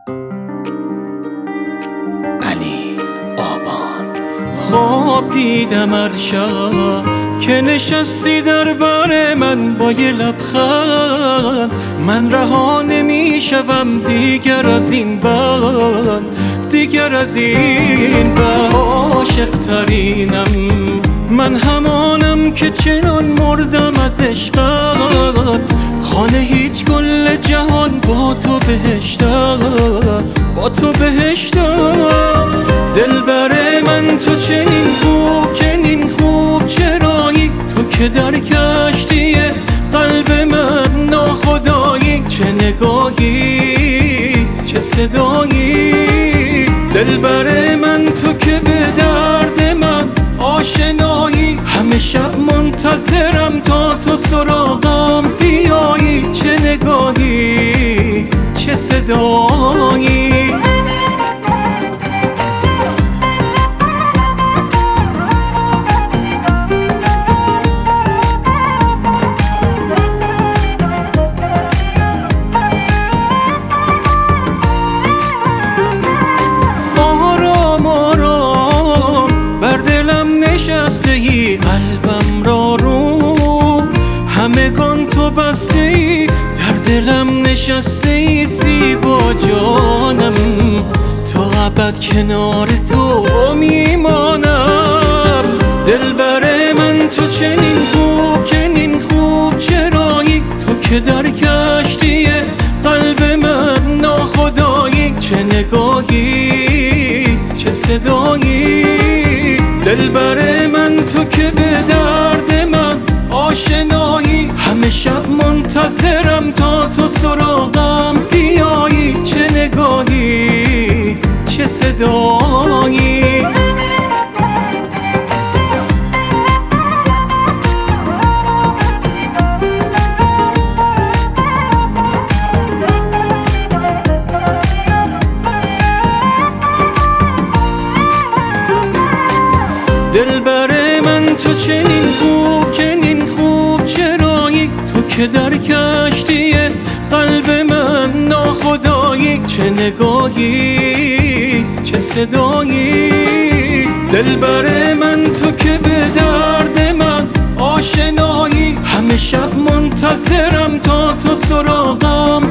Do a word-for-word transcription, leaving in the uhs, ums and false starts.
علی آبان. خواب دیدم هر شب که نشستی در بر من با یه لبخند. من رها نمیشم دیگر از این بند، دیگر از این بند. عاشق ترینم من همانم که چنان مردم از عشقت. خانه هیچ گل جهان با تو بهشت است، با تو بهشت است. دلبر من تو چنین خوب، چنین خوب چرایی؟ تو که در کشتی قلب من ناخدایی. چه نگاهی، چه صدایی. دلبر من تو که به درد من آشنایی. همه شب منتظرم تا تو سراغم بیایی. چه نگاهی، چه صدایی. نشسته ای قلبم را رو، همگان تو بسته ای در دلم نشسته ای. زیبا جانم تا ابد کنار تو میمانم. دلبر من تو چنین خوب، چنین خوب چرایی؟ تو که در کشتی قلب من ناخدایی. چه نگاهی، چه صدایی. دلبر من تو که به درد من آشنایی. همه شب منتظرم تا تو سراغم بیایی. چه نگاهی، چه صدایی. دلبر من تو چنین خوب، چنین خوب چرایی؟ تو که در کشتی قلب من ناخدایی. چه نگاهی، چه صدایی. دلبر من تو که به درد من آشنایی. همه شب منتظرم تا تو سراغم